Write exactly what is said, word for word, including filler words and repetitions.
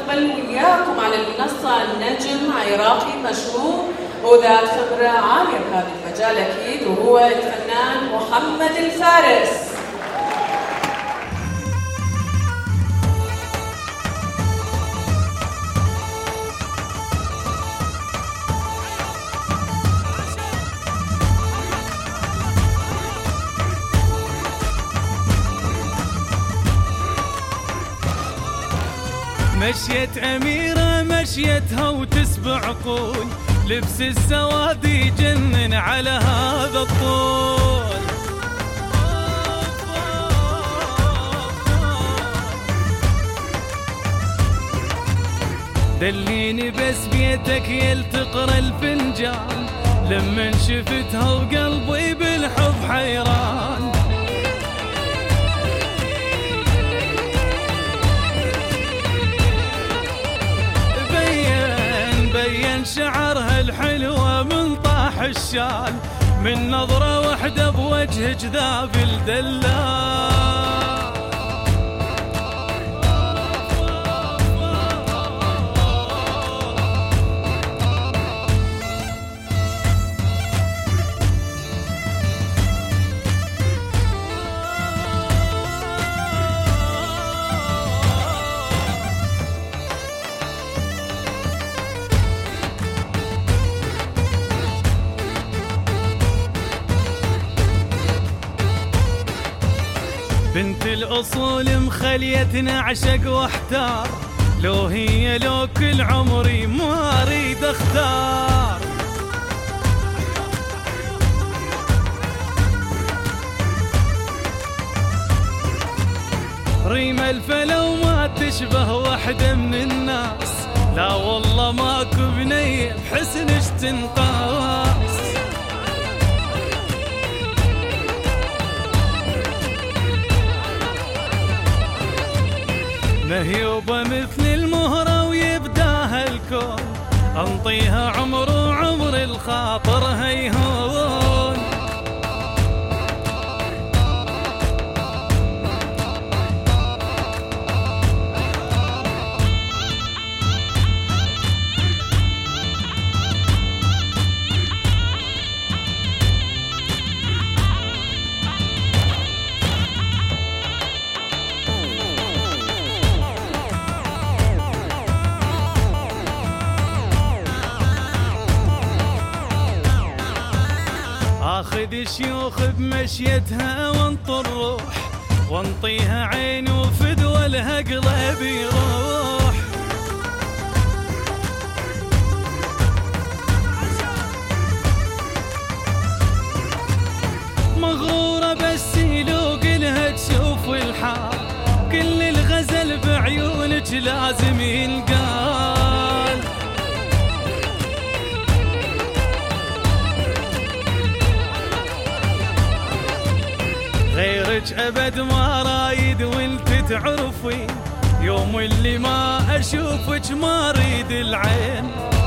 نستقبل وياكم على المنصة النجم عراقي مشهور وذات خبرة عالية بهذا المجال أكيد، وهو الفنان محمد الفارس. مشيت أميرة مشيتها وتسبع عقول، لبس السواد يجنن على هذا الطول. دليني بس بيتك يلتقر الفنجان، لمن شفتها وقلبي بالحب حيران. شعرها الحلوة من طاح الشال، من نظرة واحدة بوجه جذاب الدلال. بنت الأصول مخليتنا عشق واحتار، لو هي لو كل عمري ما أريد أختار. ريم الفلو ما تشبه واحدة من الناس، لا والله ماكو بنية بحسنش تنقاس. مهيوبة مثل المهرة ويبداها الكون، أنطيها عمر وعمر الخاطر هيهون. اخذ شيوخ بمشيتها وانطر روح، وانطيها عين وفدوى لها قلبي يروح. مغرورة بس يلوق لها تشوف الحال، كل الغزل بعيونك لازم ينقال. غيرك أبد ما رايد وانت تعرفين، يوم اللي ما أشوفك ما أريد العين.